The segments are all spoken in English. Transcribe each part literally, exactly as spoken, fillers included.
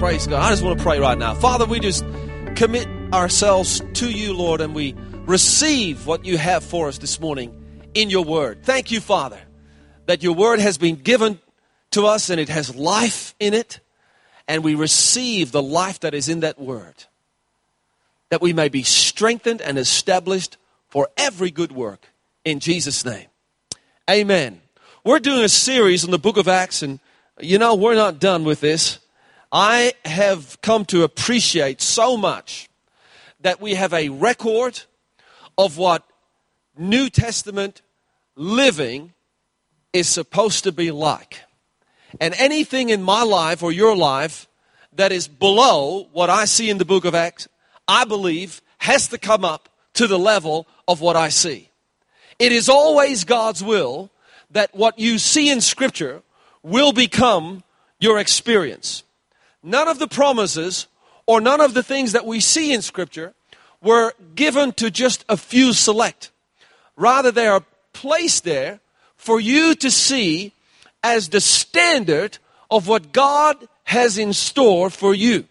Praise God. I just want to pray right now. Father, we just commit ourselves to you, Lord, and we receive what you have for us this morning in your word. Thank you, Father, that your word has been given to us and it has life in it, and we receive the life that is in that word, that we may be strengthened and established for every good work in Jesus' name. Amen. We're doing a series on the book of Acts, and you know, we're not done with this. I have come to appreciate so much that we have a record of what New Testament living is supposed to be like. And anything in my life or your life that is below what I see in the book of Acts, I believe has to come up to the level of what I see. It is always God's will that what you see in Scripture will become your experience. None of the promises or none of the things that we see in Scripture were given to just a few select. Rather, they are placed there for you to see as the standard of what God has in store for you.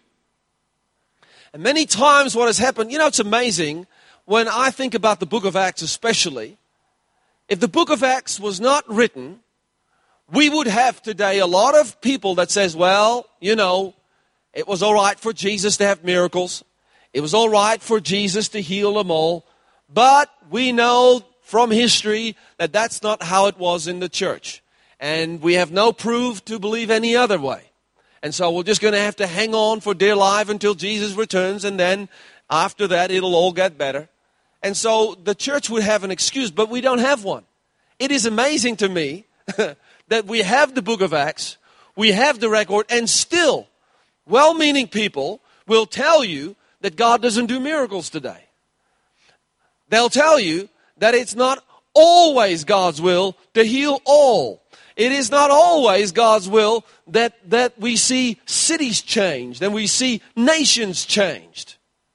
And many times what has happened, you know, it's amazing when I think about the book of Acts especially. If the book of Acts was not written, we would have today a lot of people that says, well, you know, it was all right for Jesus to have miracles. It was all right for Jesus to heal them all. But we know from history that that's not how it was in the church. And we have no proof to believe any other way. And so we're just going to have to hang on for dear life until Jesus returns. And then after that, it'll all get better. And so the church would have an excuse, but we don't have one. It is amazing to me that we have the book of Acts, we have the record, and still well-meaning people will tell you that God doesn't do miracles today. They'll tell you that it's not always God's will to heal all. It is not always God's will that, that we see cities changed and we see nations changed.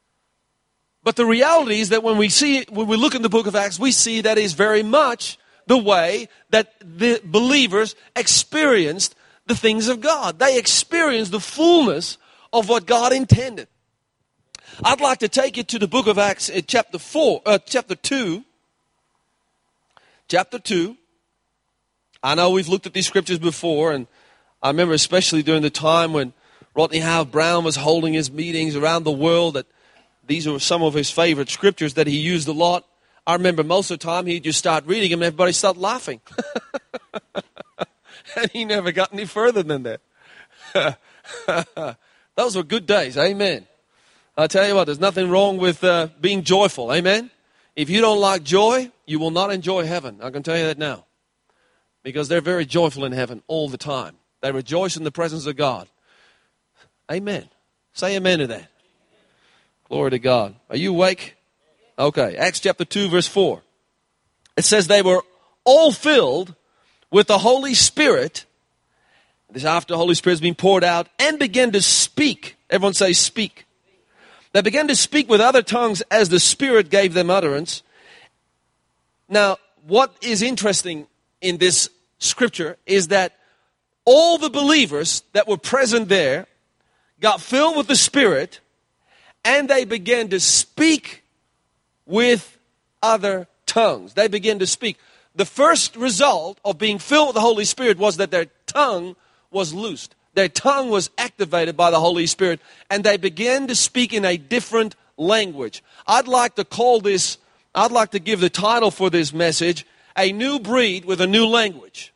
But the reality is that when we see, when we look in the book of Acts, we see that is very much the way that the believers experienced the things of God. They experienced the fullness of what God intended. I'd like to take you to the book of Acts in chapter four, uh, chapter two. Chapter two. I know we've looked at these scriptures before, and I remember especially during the time when Rodney Howard-Browne was holding his meetings around the world, that these were some of his favorite scriptures that he used a lot. I remember most of the time he'd just start reading them and everybody started laughing. And he never got any further than that. Those were good days, amen. I tell you what, there's nothing wrong with uh, being joyful, amen. If you don't like joy, you will not enjoy heaven. I can tell you that now. Because they're very joyful in heaven all the time. They rejoice in the presence of God. Amen. Say amen to that. Glory to God. Are you awake? Okay, Acts chapter two, verse four. It says they were all filled with the Holy Spirit. This after the Holy Spirit has been poured out, and began to speak. Everyone say speak. They began to speak with other tongues as the Spirit gave them utterance. Now, what is interesting in this scripture is that all the believers that were present there got filled with the Spirit, and they began to speak with other tongues. They began to speak. The first result of being filled with the Holy Spirit was that their tongue was loosed. Their tongue was activated by the Holy Spirit, and they began to speak in a different language. I'd like to call this, I'd like to give the title for this message, A New Breed with a New Language.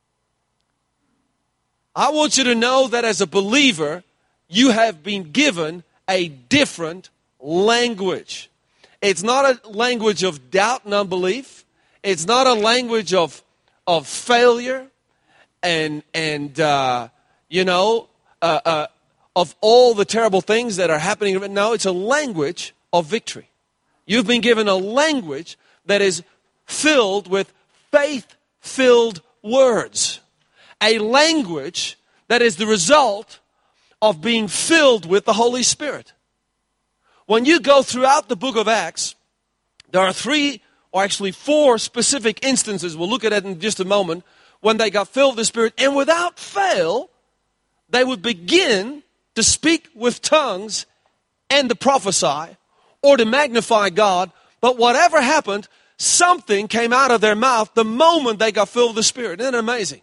I want you to know that as a believer, you have been given a different language. It's not a language of doubt and unbelief. It's not a language of of failure and and uh, you know uh, uh, of all the terrible things that are happening. No, it's a language of victory. You've been given a language that is filled with faith-filled words. A language that is the result of being filled with the Holy Spirit. When you go throughout the book of Acts, there are three, or actually four specific instances, we'll look at it in just a moment, when they got filled with the Spirit, and without fail, they would begin to speak with tongues and to prophesy or to magnify God, but whatever happened, something came out of their mouth the moment they got filled with the Spirit. Isn't it amazing?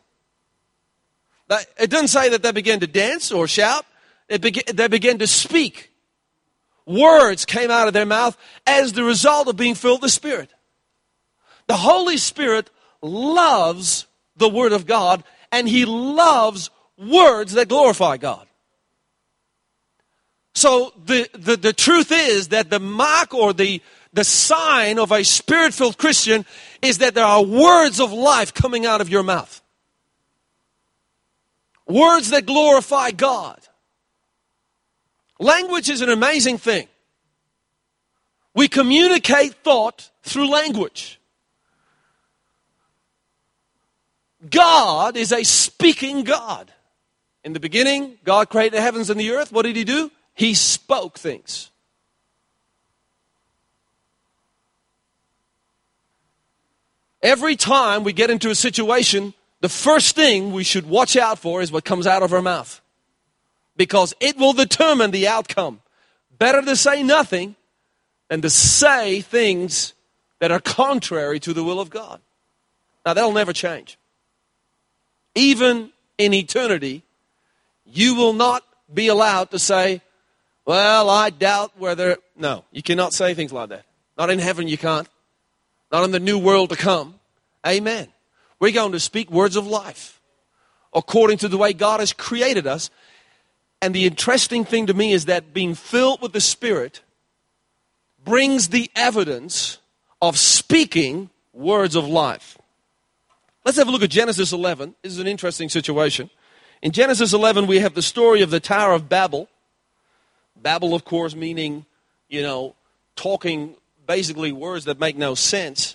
It doesn't say that they began to dance or shout. It began, they began to speak. Words came out of their mouth as the result of being filled with the Spirit. The Holy Spirit loves the Word of God, and He loves words that glorify God. So the, the, the truth is that the mark or the, the sign of a Spirit-filled Christian is that there are words of life coming out of your mouth. Words that glorify God. Language is an amazing thing. We communicate thought through language. God is a speaking God. In the beginning, God created the heavens and the earth. What did He do? He spoke things. Every time we get into a situation, the first thing we should watch out for is what comes out of our mouth. Because it will determine the outcome. Better to say nothing than to say things that are contrary to the will of God. Now, that'll never change. Even in eternity, you will not be allowed to say, well, I doubt whether... No, you cannot say things like that. Not in heaven you can't. Not in the new world to come. Amen. We're going to speak words of life according to the way God has created us. And the interesting thing to me is that being filled with the Spirit brings the evidence of speaking words of life. Let's have a look at Genesis eleven. This is an interesting situation. In Genesis eleven, we have the story of the Tower of Babel. Babel, of course, meaning, you know, talking basically words that make no sense.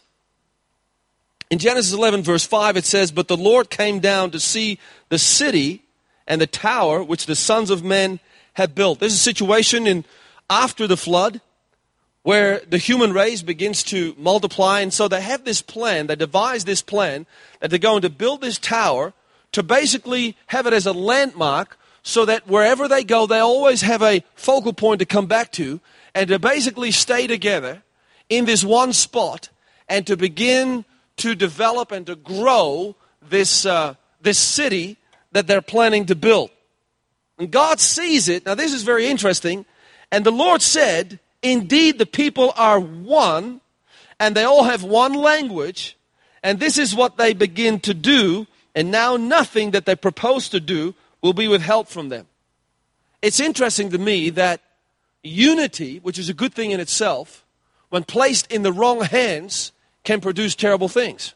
In Genesis eleven, verse five, it says, "But the Lord came down to see the city and the tower which the sons of men have built." There's a situation in after the flood where the human race begins to multiply. And so they have this plan, they devise this plan that they're going to build this tower to basically have it as a landmark so that wherever they go, they always have a focal point to come back to and to basically stay together in this one spot and to begin to develop and to grow this, uh, this city that they're planning to build. And God sees it. Now this is very interesting. "And the Lord said, indeed the people are one, and they all have one language, and this is what they begin to do, and now nothing that they propose to do will be withheld from them." It's interesting to me that unity, which is a good thing in itself, when placed in the wrong hands, can produce terrible things.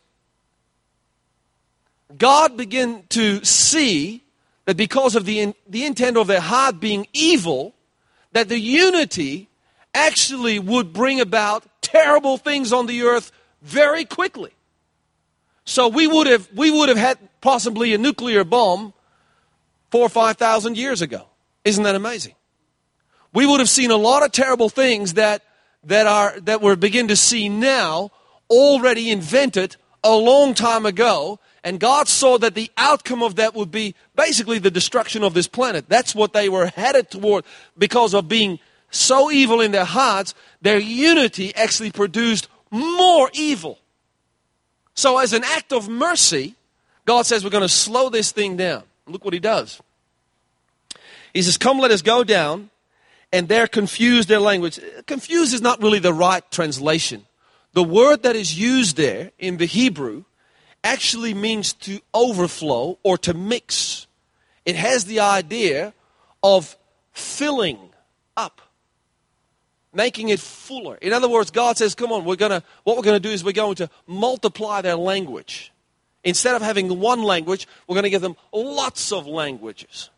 God began to see that because of the, in, the intent of their heart being evil, that the unity actually would bring about terrible things on the earth very quickly. So we would have we would have had possibly a nuclear bomb four or five thousand years ago. Isn't that amazing? We would have seen a lot of terrible things that that are that we're beginning to see now, already invented a long time ago, and God saw that the outcome of that would be basically the destruction of this planet. That's what they were headed toward because of being so evil in their hearts. Their unity actually produced more evil. So as an act of mercy, God says we're going to slow this thing down. Look what He does. He says, "Come, let us go down," and there confuse their language. Confuse is not really the right translation. The word that is used there in the Hebrew actually means to overflow or to mix. It has the idea of filling up, making it fuller. In other words, God says, come on, we're gonna what we're going to do is we're going to multiply their language. Instead of having one language, we're going to give them lots of languages.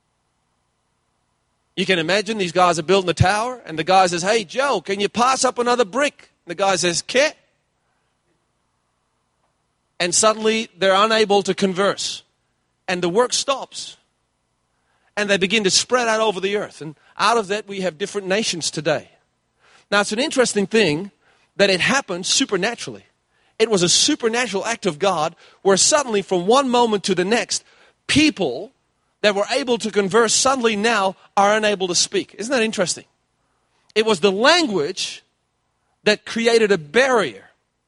You can imagine these guys are building the tower, and the guy says, "Hey, Joe, can you pass up another brick?" And the guy says, "Ke?" And suddenly they're unable to converse. And the work stops. And they begin to spread out over the earth. And out of that we have different nations today. Now it's an interesting thing that it happened supernaturally. It was a supernatural act of God where suddenly from one moment to the next, people that were able to converse suddenly now are unable to speak. Isn't that interesting? It was the language that created a barrier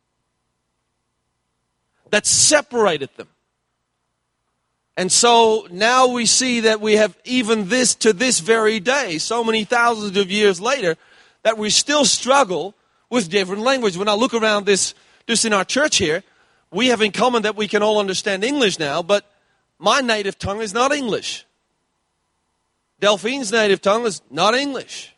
that separated them. And so now we see that we have even this to this very day, so many thousands of years later, that we still struggle with different language. When I look around this, just in our church here, we have in common that we can all understand English now, but my native tongue is not English. Delphine's native tongue is not English.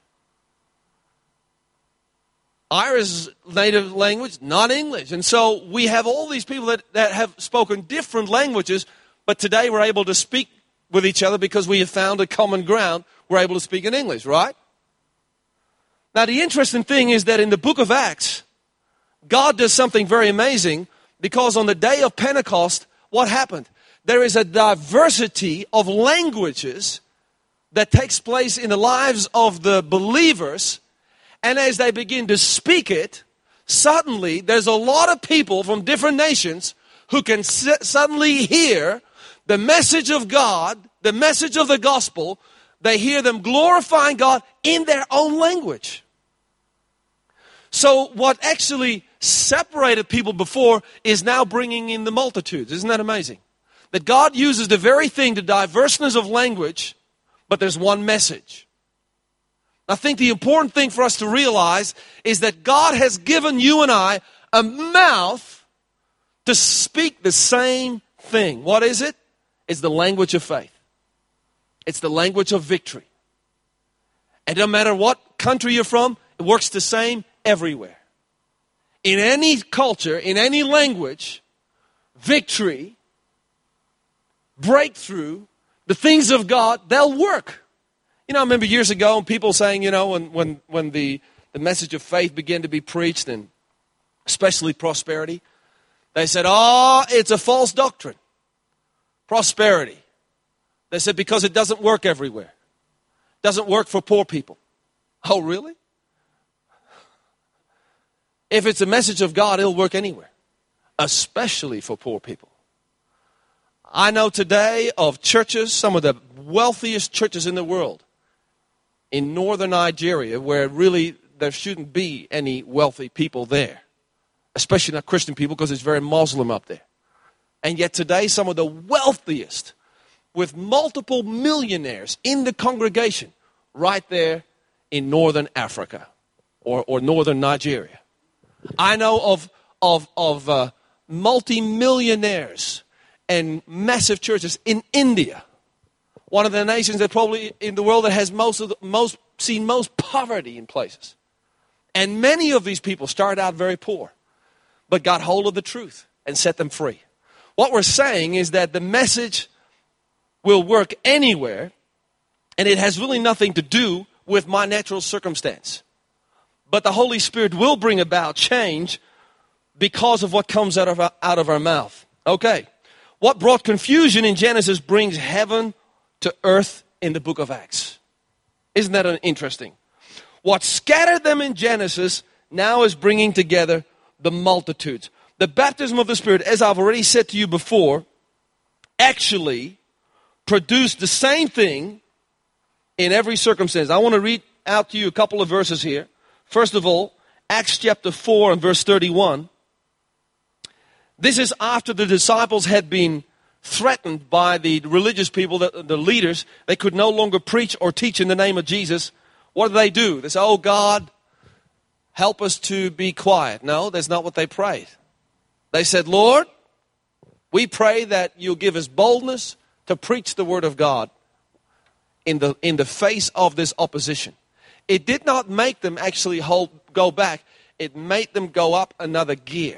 Ira's native language, not English. And so we have all these people that, that have spoken different languages, but today we're able to speak with each other because we have found a common ground. We're able to speak in English, right? Now the interesting thing is that in the book of Acts, God does something very amazing, because on the day of Pentecost, what happened? There is a diversity of languages that takes place in the lives of the believers. And as they begin to speak it, suddenly there's a lot of people from different nations who can s- suddenly hear the message of God, the message of the gospel. They hear them glorifying God in their own language. So what actually separated people before is now bringing in the multitudes. Isn't that amazing? That God uses the very thing, the diverseness of language, but there's one message. I think the important thing for us to realize is that God has given you and I a mouth to speak the same thing. What is it? It's the language of faith. It's the language of victory. And no matter what country you're from, it works the same everywhere. In any culture, in any language, victory, breakthrough, the things of God, they'll work. You know, I remember years ago people saying, you know, when, when, when the, the message of faith began to be preached, and especially prosperity, they said, oh, it's a false doctrine. Prosperity. They said, because it doesn't work everywhere. Doesn't work for poor people. Oh, really? If it's a message of God, it'll work anywhere, especially for poor people. I know today of churches, some of the wealthiest churches in the world, in northern Nigeria, where really there shouldn't be any wealthy people there, especially not Christian people, because it's very Muslim up there. And yet today, some of the wealthiest, with multiple millionaires in the congregation, right there in northern Africa or, or northern Nigeria. I know of, of, of uh, multi-millionaires and massive churches in India, one of the nations that probably in the world that has most of the, most seen most poverty in places. And many of these people started out very poor, but got hold of the truth and set them free. What we're saying is that the message will work anywhere, and it has really nothing to do with my natural circumstance. But the Holy Spirit will bring about change because of what comes out of our, out of our mouth. Okay. What brought confusion in Genesis brings heaven to earth in the book of Acts. Isn't that interesting? What scattered them in Genesis now is bringing together the multitudes. The baptism of the Spirit, as I've already said to you before, actually produced the same thing in every circumstance. I want to read out to you a couple of verses here. First of all, Acts chapter four and verse thirty-one. This is after the disciples had been threatened by the religious people, the, the leaders. They could no longer preach or teach in the name of Jesus. What do they do? They say, oh God, help us to be quiet. No, that's not what they prayed. They said, Lord, we pray that you'll give us boldness to preach the word of God in the, in the face of this opposition. It did not make them actually hold, go back. It made them go up another gear.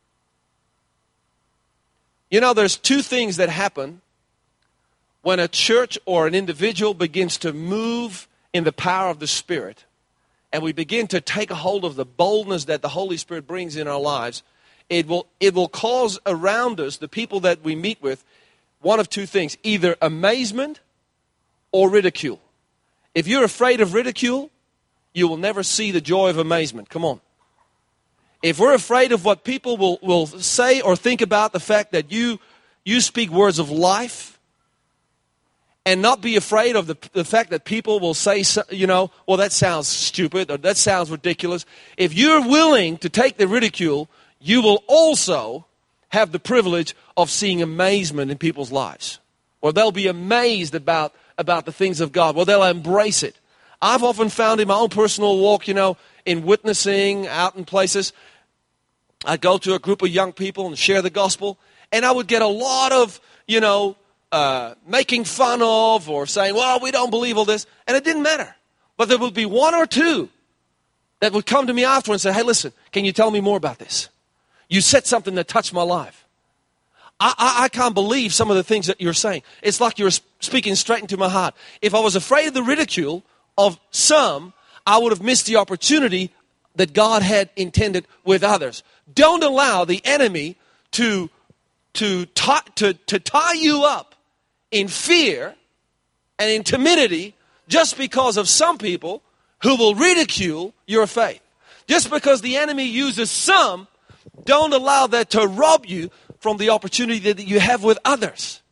You know, there's two things that happen when a church or an individual begins to move in the power of the Spirit, and we begin to take a hold of the boldness that the Holy Spirit brings in our lives. It will, it will cause around us, the people that we meet with, one of two things, either amazement or ridicule. If you're afraid of ridicule, you will never see the joy of amazement. Come on. If we're afraid of what people will, will say or think about the fact that you, you speak words of life, and not be afraid of the, the fact that people will say, you know, well, that sounds stupid or that sounds ridiculous. If you're willing to take the ridicule, you will also have the privilege of seeing amazement in people's lives. Or they'll be amazed about, about the things of God. Well, they'll embrace it. I've often found in my own personal walk, you know, in witnessing out in places, I'd go to a group of young people and share the gospel, and I would get a lot of, you know, uh, making fun of or saying, well, we don't believe all this, and it didn't matter. But there would be one or two that would come to me after and say, hey, listen, can you tell me more about this? You said something that touched my life. I, I, I can't believe some of the things that you're saying. It's like you're speaking straight into my heart. If I was afraid of the ridicule of some, I would have missed the opportunity that God had intended with others. Don't allow the enemy to, to, tie, to, to tie you up in fear and in timidity just because of some people who will ridicule your faith. Just because the enemy uses some, don't allow that to rob you from the opportunity that you have with others.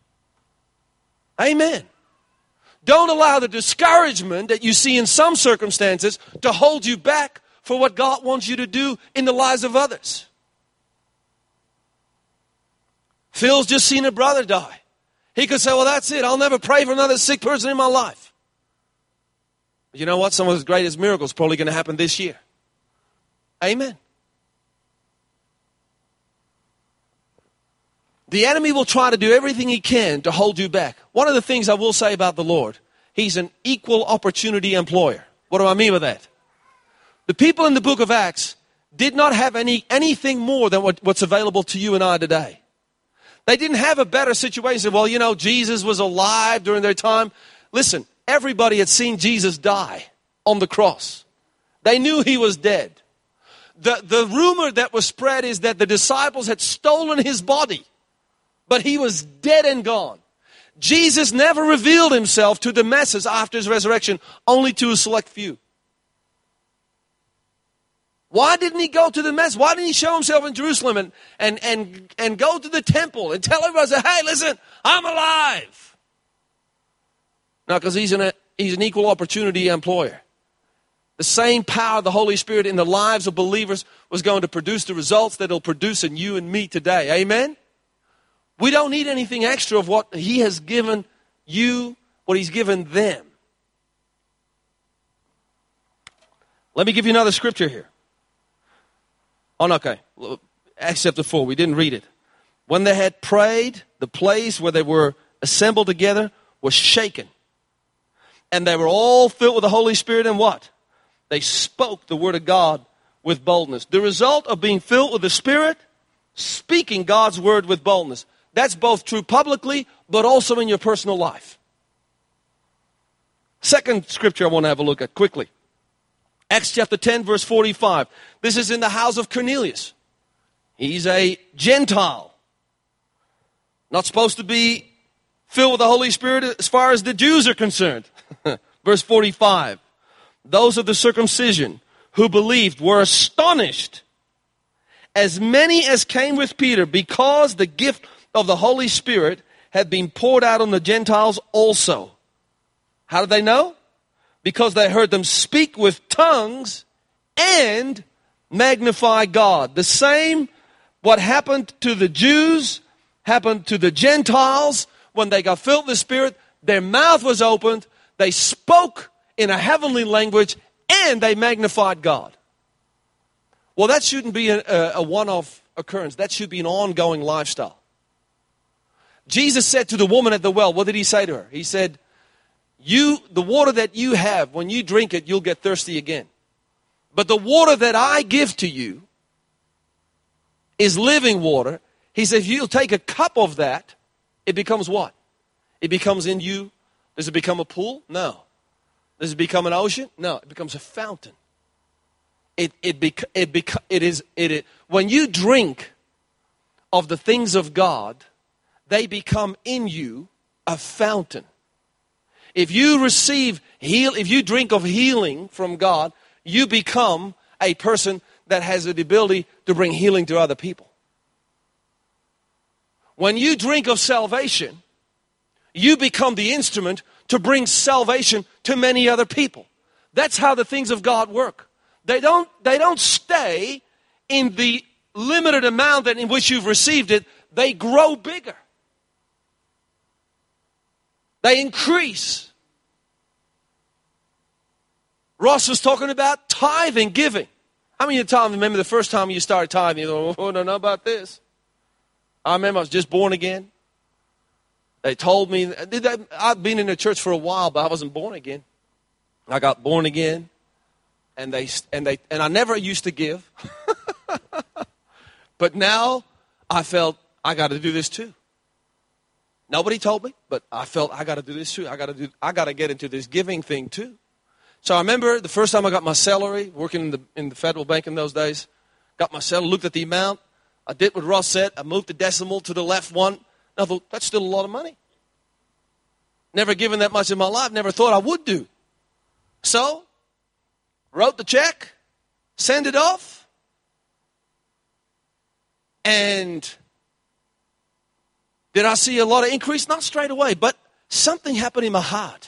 Amen. Don't allow the discouragement that you see in some circumstances to hold you back for what God wants you to do in the lives of others. Phil's just seen a brother die. He could say, well, that's it. I'll never pray for another sick person in my life. But you know what? Some of his greatest miracles are probably going to happen this year. Amen. The enemy will try to do everything he can to hold you back. One of the things I will say about the Lord, he's an equal opportunity employer. What do I mean by that? The people in the book of Acts did not have any anything more than what, what's available to you and I today. They didn't have a better situation. Well, you know, Jesus was alive during their time. Listen, everybody had seen Jesus die on the cross. They knew he was dead. The, the rumor that was spread is that the disciples had stolen his body, but he was dead and gone. Jesus never revealed himself to the masses after his resurrection, only to a select few. Why didn't he go to the mess? Why didn't he show himself in Jerusalem and, and, and, and go to the temple and tell everybody, say, hey, listen, I'm alive? No, because he's an, he's an equal opportunity employer. The same power of the Holy Spirit in the lives of believers was going to produce the results that it'll produce in you and me today. Amen? We don't need anything extra of what he has given you, what he's given them. Let me give you another scripture here. Oh, no, okay. Acts chapter four, we didn't read it. When they had prayed, the place where they were assembled together was shaken. And they were all filled with the Holy Spirit, and what? They spoke the word of God with boldness. The result of being filled with the Spirit, speaking God's word with boldness. That's both true publicly, but also in your personal life. Second scripture I want to have a look at quickly. Acts chapter ten, verse forty-five. This is in the house of Cornelius. He's a Gentile. Not supposed to be filled with the Holy Spirit as far as the Jews are concerned. Verse forty-five. Those of the circumcision who believed were astonished, as many as came with Peter, because the gift of the Holy Spirit had been poured out on the Gentiles also. How did they know? Because they heard them speak with tongues and magnify God. The same, what happened to the Jews, happened to the Gentiles. When they got filled with the Spirit, their mouth was opened, they spoke in a heavenly language, and they magnified God. Well, that shouldn't be a, a one-off occurrence. That should be an ongoing lifestyle. Jesus said to the woman at the well, what did he say to her? He said, You, the water that you have, when you drink it, you'll get thirsty again. But the water that I give to you is living water. He said, if you'll take a cup of that, it becomes what? It becomes in you. Does it become a pool? No. Does it become an ocean? No. It becomes a fountain. It, it, bec- it, bec- it is, it, it, when you drink of the things of God, they become in you a fountain. If you receive heal, if you drink of healing from God, you become a person that has the ability to bring healing to other people. When you drink of salvation, you become the instrument to bring salvation to many other people. That's how the things of God work. They don't, they don't stay in the limited amount that in which you've received it. They grow bigger. They increase. Ross was talking about tithing, giving. How many of you remember the first time you started tithing? You go, oh, I don't know about this. I remember I was just born again. They told me, I'd been in the church for a while, but I wasn't born again. I got born again, and they and they and I never used to give. But now I felt I got to do this too. Nobody told me, but I felt I got to do this too. I got to do. I got to get into this giving thing too. So I remember the first time I got my salary, working in the in the federal bank in those days. Got my salary, looked at the amount. I did what Ross said. I moved the decimal to the left one. And I thought, that's still a lot of money. Never given that much in my life. Never thought I would do. So, wrote the check, sent it off, and did I see a lot of increase? Not straight away, but something happened in my heart.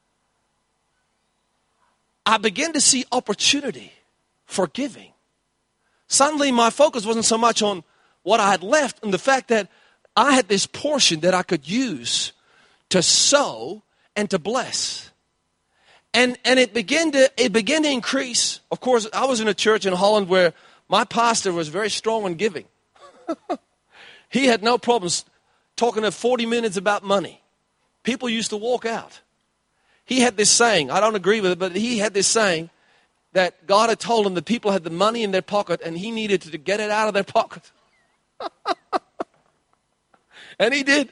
I began to see opportunity for giving. Suddenly my focus wasn't so much on what I had left and the fact that I had this portion that I could use to sow and to bless. And and it began to it began to increase. Of course, I was in a church in Holland where my pastor was very strong on giving. He had no problems talking to forty minutes about money. People used to walk out. He had this saying, I don't agree with it, but he had this saying that God had told him that people had the money in their pocket and he needed to get it out of their pocket. And he did.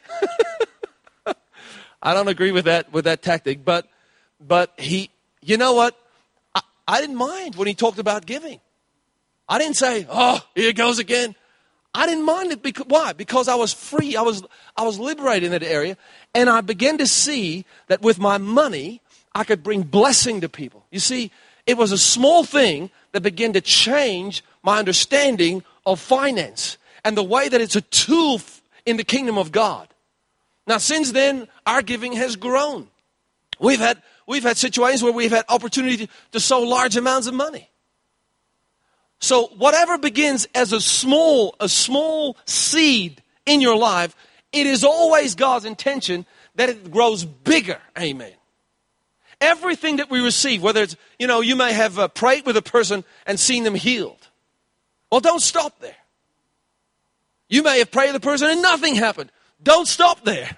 I don't agree with that with that tactic, but but he, you know what? I, I didn't mind when he talked about giving. I didn't say, oh, here it goes again. I didn't mind it. Because, why? Because I was free. I was I was liberated in that area. And I began to see that with my money, I could bring blessing to people. You see, it was a small thing that began to change my understanding of finance and the way that it's a tool in the kingdom of God. Now, since then, our giving has grown. We've had we've had situations where we've had opportunity to, to sow large amounts of money. So whatever begins as a small, a small seed in your life, it is always God's intention that it grows bigger. Amen. Everything that we receive, whether it's, you know, you may have uh, prayed with a person and seen them healed. Well, don't stop there. You may have prayed with a person and nothing happened. Don't stop there.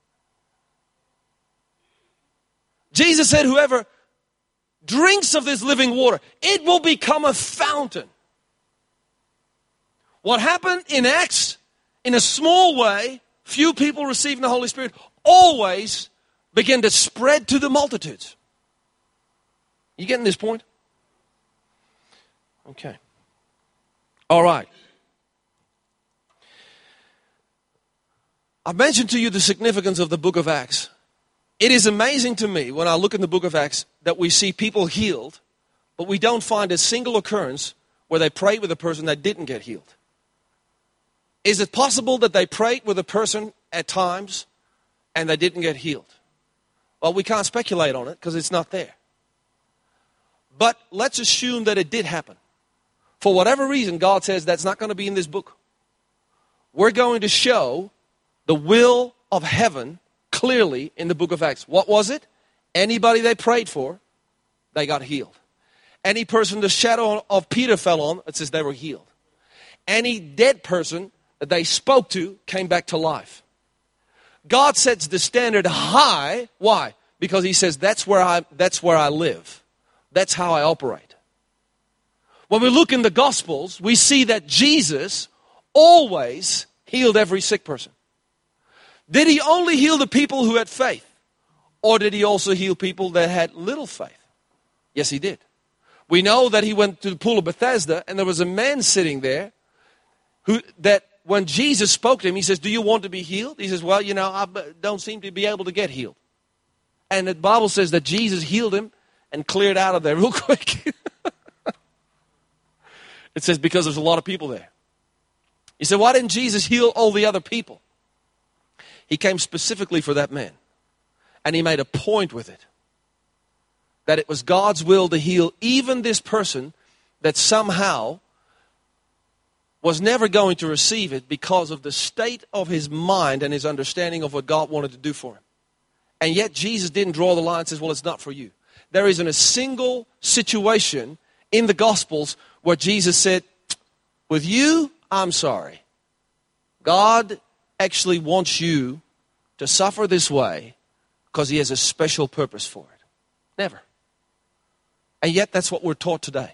Jesus said, whoever drinks of this living water, it will become a fountain. What happened in Acts, in a small way, few people receiving the Holy Spirit, always began to spread to the multitudes. You getting this point? Okay. All right. I've mentioned to you the significance of the book of Acts. It is amazing to me when I look in the book of Acts that we see people healed, but we don't find a single occurrence where they prayed with a person that didn't get healed. Is it possible that they prayed with a person at times and they didn't get healed? Well, we can't speculate on it because it's not there. But let's assume that it did happen. For whatever reason, God says that's not going to be in this book. We're going to show the will of heaven clearly in the book of Acts. What was it? Anybody they prayed for, they got healed. Any person the shadow of Peter fell on, it says they were healed. Any dead person that they spoke to came back to life. God sets the standard high. Why? Because he says that's where I that's where I live. That's how I operate. When we look in the Gospels, we see that Jesus always healed every sick person. Did he only heal the people who had faith? Or did he also heal people that had little faith? Yes, he did. We know that he went to the pool of Bethesda and there was a man sitting there who that when Jesus spoke to him, he says, do you want to be healed? He says, well, you know, I don't seem to be able to get healed. And the Bible says that Jesus healed him and cleared out of there real quick. It says because there's a lot of people there. He said, why didn't Jesus heal all the other people? He came specifically for that man. And he made a point with it. That it was God's will to heal even this person that somehow was never going to receive it because of the state of his mind and his understanding of what God wanted to do for him. And yet Jesus didn't draw the line and says, well, it's not for you. There isn't a single situation in the Gospels where Jesus said, with you, I'm sorry. God actually wants you to suffer this way because he has a special purpose for it. Never. And yet that's what we're taught today.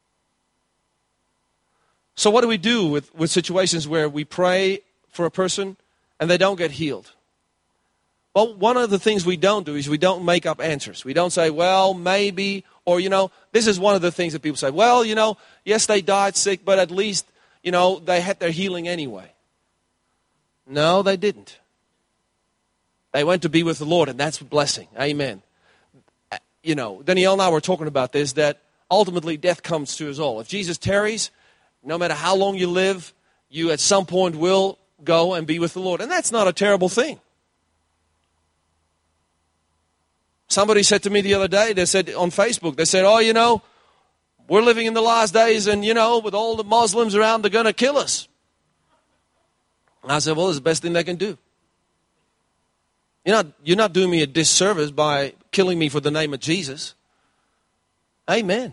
So what do we do with, with situations where we pray for a person and they don't get healed? Well, one of the things we don't do is we don't make up answers. We don't say, well, maybe, or, you know, this is one of the things that people say, well, you know, yes, they died sick, but at least, you know, they had their healing anyway. No, they didn't. They went to be with the Lord, and that's a blessing. Amen. You know, Danielle and I were talking about this, that ultimately death comes to us all. If Jesus tarries, no matter how long you live, you at some point will go and be with the Lord. And that's not a terrible thing. Somebody said to me the other day, they said on Facebook, they said, oh, you know, we're living in the last days and, you know, with all the Muslims around, they're going to kill us. And I said, well, it's the best thing they can do. You're not, you're not doing me a disservice by killing me for the name of Jesus. Amen.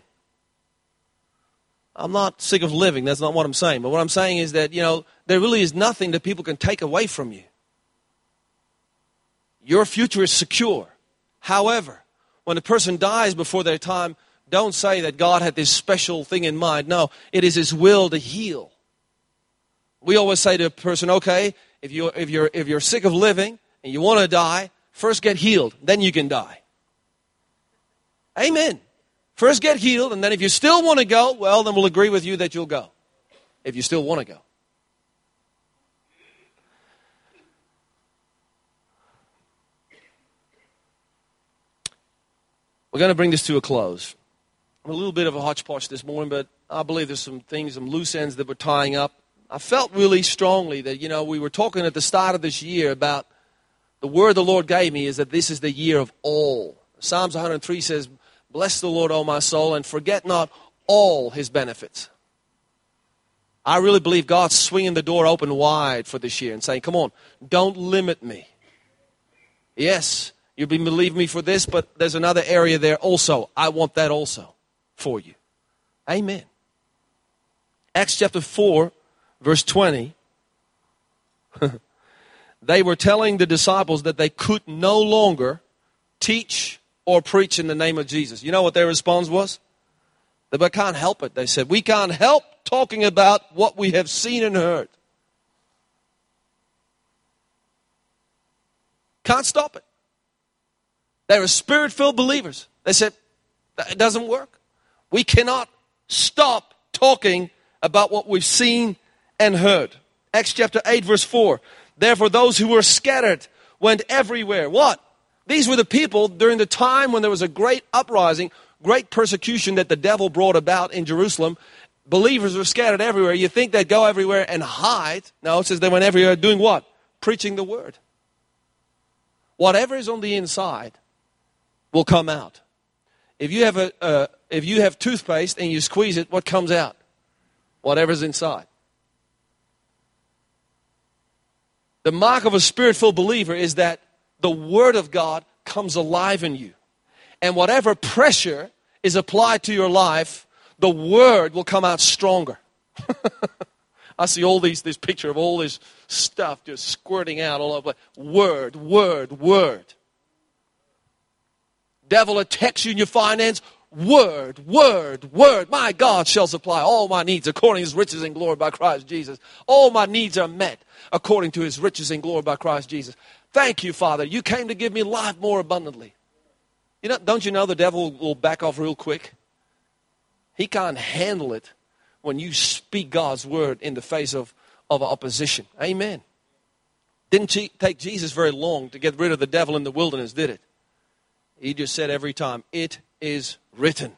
I'm not sick of living. That's not what I'm saying. But what I'm saying is that, you know, there really is nothing that people can take away from you. Your future is secure. However, when a person dies before their time, don't say that God had this special thing in mind. No, it is his will to heal. We always say to a person, okay, if you're, if you're, if you're sick of living and you want to die, first get healed, then you can die. Amen. First get healed, and then if you still want to go, well, then we'll agree with you that you'll go. If you still want to go. We're going to bring this to a close. I'm a little bit of a hodgepodge this morning, but I believe there's some things, some loose ends that we're tying up. I felt really strongly that, you know, we were talking at the start of this year about the word the Lord gave me is that this is the year of all. Psalms one hundred three says, bless the Lord, O my soul, and forget not all his benefits. I really believe God's swinging the door open wide for this year and saying, come on, don't limit me. Yes, you've been believing me for this, but there's another area there also. I want that also for you. Amen. Acts chapter four, verse twenty. They were telling the disciples that they could no longer teach or preach in the name of Jesus. You know what their response was? They can't help it. They said, we can't help talking about what we have seen and heard. Can't stop it. They were spirit-filled believers. They said, it doesn't work. We cannot stop talking about what we've seen and heard. Acts chapter eight, verse four. Therefore, those who were scattered went everywhere. What? These were the people during the time when there was a great uprising, great persecution that the devil brought about in Jerusalem. Believers were scattered everywhere. You think they'd go everywhere and hide. No, it says they went everywhere doing what? Preaching the word. Whatever is on the inside will come out. If you have a, uh, if you have toothpaste and you squeeze it, what comes out? Whatever's inside. The mark of a spirit-filled believer is that the Word of God comes alive in you. And whatever pressure is applied to your life, the Word will come out stronger. I see all these, this picture of all this stuff just squirting out all over. Word, word, word. Devil attacks you in your finance. Word, word, word. My God shall supply all my needs according to his riches and glory by Christ Jesus. All my needs are met according to his riches and glory by Christ Jesus. Thank you, Father. You came to give me life more abundantly. You know, don't you know the devil will back off real quick? He can't handle it when you speak God's word in the face of, of opposition. Amen. Didn't take Jesus very long to get rid of the devil in the wilderness, did it? He just said every time, it is written.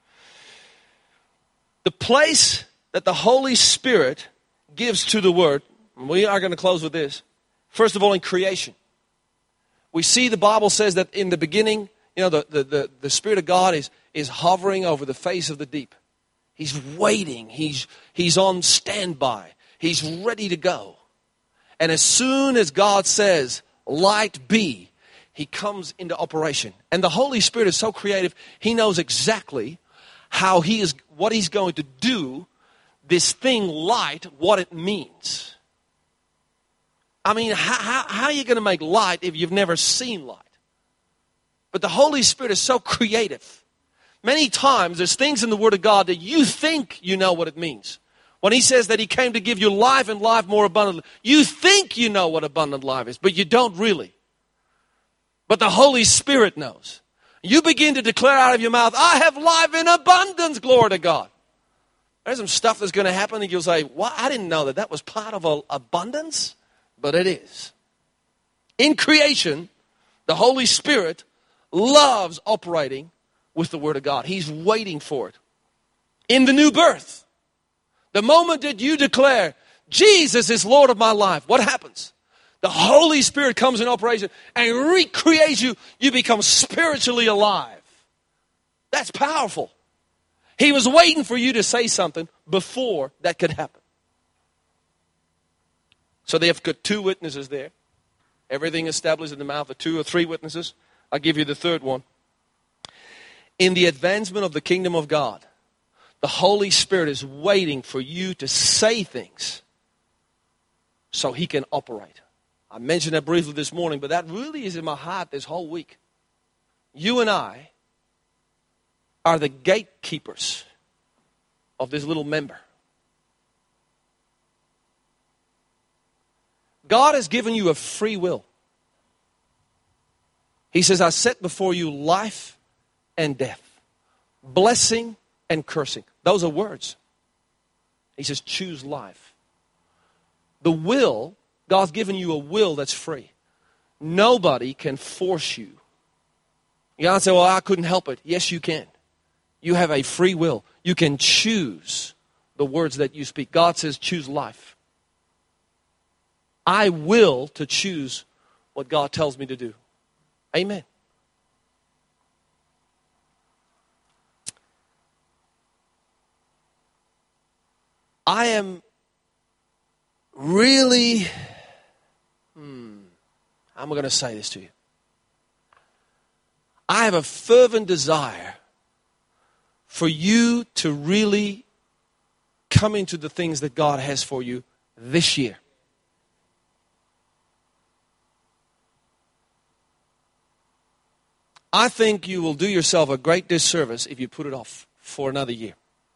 The place that the Holy Spirit gives to the word, and we are going to close with this, First of all, in creation. We see the Bible says that in the beginning, you know, the, the, the, the Spirit of God is, is hovering over the face of the deep. He's waiting. He's, he's on standby. He's ready to go. And as soon as God says, light be, He comes into operation. And the Holy Spirit is so creative, He knows exactly how He is, what He's going to do, this thing light, what it means. I mean, how, how, how are you going to make light if you've never seen light? But the Holy Spirit is so creative. Many times there's things in the Word of God that you think you know what it means. When He says that He came to give you life and life more abundantly, you think you know what abundant life is, but you don't really. But the Holy Spirit knows. You begin to declare out of your mouth, I have life in abundance, glory to God. There's some stuff that's going to happen and you'll say, well, I didn't know that that was part of a, abundance, but it is. In creation, the Holy Spirit loves operating with the Word of God. He's waiting for it. In the new birth, the moment that you declare, Jesus is Lord of my life, what happens? The Holy Spirit comes in operation and recreates you. You become spiritually alive. That's powerful. He was waiting for you to say something before that could happen. So they have got two witnesses there. Everything established in the mouth of two or three witnesses. I'll give you the third one. In the advancement of the kingdom of God, the Holy Spirit is waiting for you to say things so He can operate. I mentioned that briefly this morning, but that really is in my heart this whole week. You and I are the gatekeepers of this little member. God has given you a free will. He says, I set before you life and death, blessing and cursing. Those are words. He says, choose life. The will, God's given you a will that's free. Nobody can force you. You can't say, well, I couldn't help it. Yes, you can. You have a free will. You can choose the words that you speak. God says, choose life. I will to choose what God tells me to do. Amen. I am really, hmm, I'm going to say this to you. I have a fervent desire for you to really come into the things that God has for you this year. I think you will do yourself a great disservice if you put it off for another year.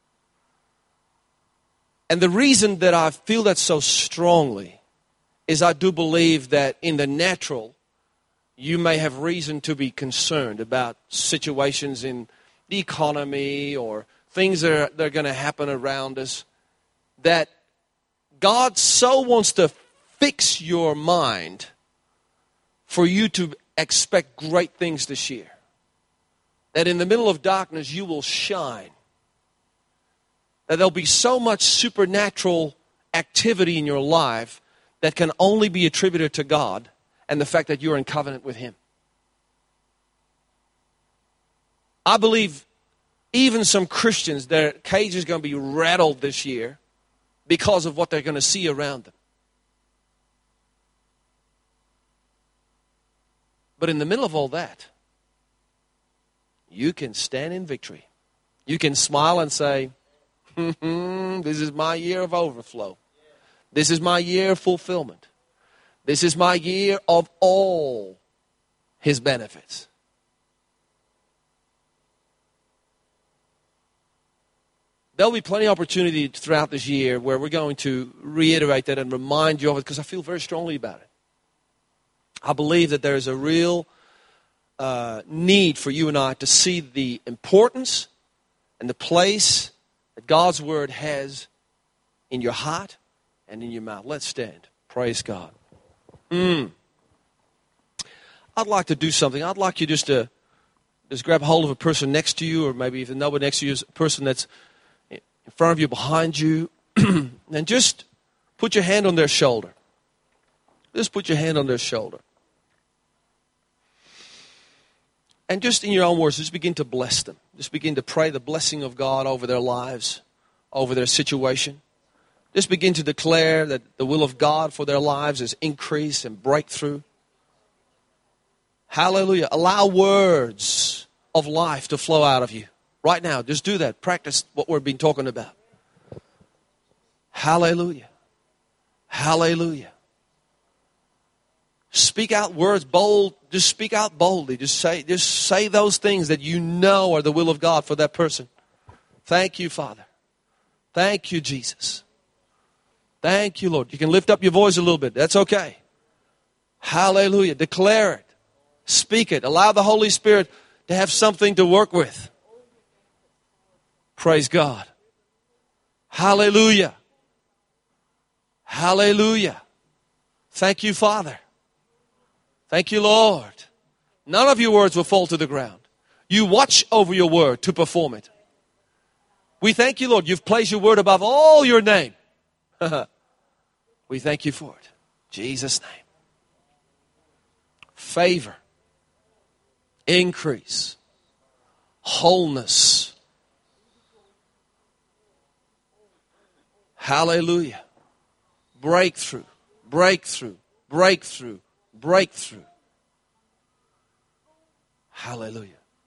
And the reason that I feel that so strongly is I do believe that in the natural, you may have reason to be concerned about situations in the economy or things that are, that are going to happen around us, that God so wants to fix your mind for you to expect great things this year. That in the middle of darkness, you will shine. That there'll be so much supernatural activity in your life that can only be attributed to God and the fact that you're in covenant with Him. I believe even some Christians, their cage is going to be rattled this year because of what they're going to see around them. But in the middle of all that, you can stand in victory. You can smile and say, this is my year of overflow. This is my year of fulfillment. This is my year of all His benefits. There'll be plenty of opportunity throughout this year where we're going to reiterate that and remind you of it because I feel very strongly about it. I believe that there is a real uh, need for you and I to see the importance and the place that God's Word has in your heart and in your mouth. Let's stand. Praise God. Mm. I'd like to do something. I'd like you just to just grab hold of a person next to you, or maybe even nobody next to you, is a person that's in front of you, behind you, and just put your hand on their shoulder. Just put your hand on their shoulder. And just in your own words, just begin to bless them. Just begin to pray the blessing of God over their lives, over their situation. Just begin to declare that the will of God for their lives is increase and breakthrough. Hallelujah. Allow words of life to flow out of you. Right now, just do that. Practice what we've been talking about. Hallelujah. Hallelujah. Speak out words bold. Just speak out boldly. Just say, just say those things that you know are the will of God for that person. Thank you, Father. Thank you, Jesus. Thank you, Lord. You can lift up your voice a little bit. That's okay. Hallelujah. Declare it. Speak it. Allow the Holy Spirit to have something to work with. Praise God. Hallelujah. Hallelujah. Thank you, Father. Thank you, Lord. None of your words will fall to the ground. You watch over your word to perform it. We thank you, Lord. You've placed your word above all your name. We thank you for it. In Jesus' name. Favor. Increase. Wholeness. Hallelujah. Breakthrough. Breakthrough. Breakthrough. Breakthrough. Hallelujah.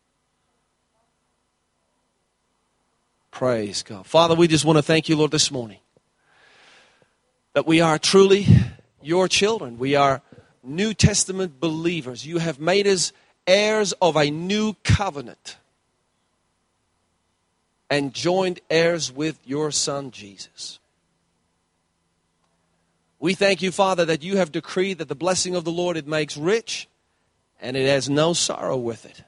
Praise God. Father, we just want to thank you, Lord, this morning that we are truly your children. We are New Testament believers. You have made us heirs of a new covenant and joined heirs with your Son, Jesus. We thank you, Father, that you have decreed that the blessing of the Lord, it makes rich and it has no sorrow with it.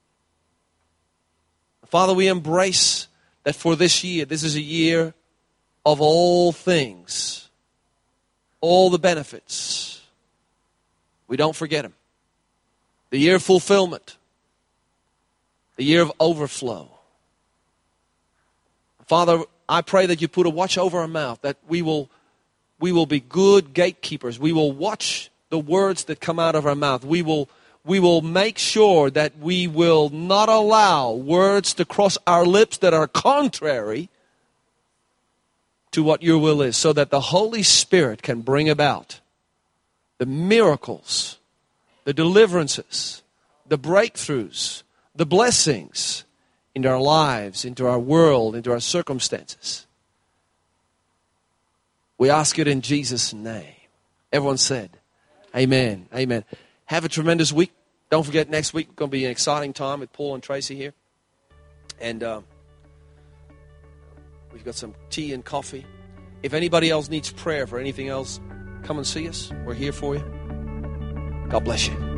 Father, we embrace that for this year, this is a year of all things, all the benefits. We don't forget them. The year of fulfillment, the year of overflow. Father, I pray that you put a watch over our mouth, that we will We will be good gatekeepers. We will watch the words that come out of our mouth. We will, we will make sure that we will not allow words to cross our lips that are contrary to what your will is, so that the Holy Spirit can bring about the miracles, the deliverances, the breakthroughs, the blessings into our lives, into our world, into our circumstances. We ask it in Jesus' name. Everyone said, amen, amen. Have a tremendous week. Don't forget, next week, it's going to be an exciting time with Paul and Tracy here. And um, we've got some tea and coffee. If anybody else needs prayer for anything else, come and see us. We're here for you. God bless you.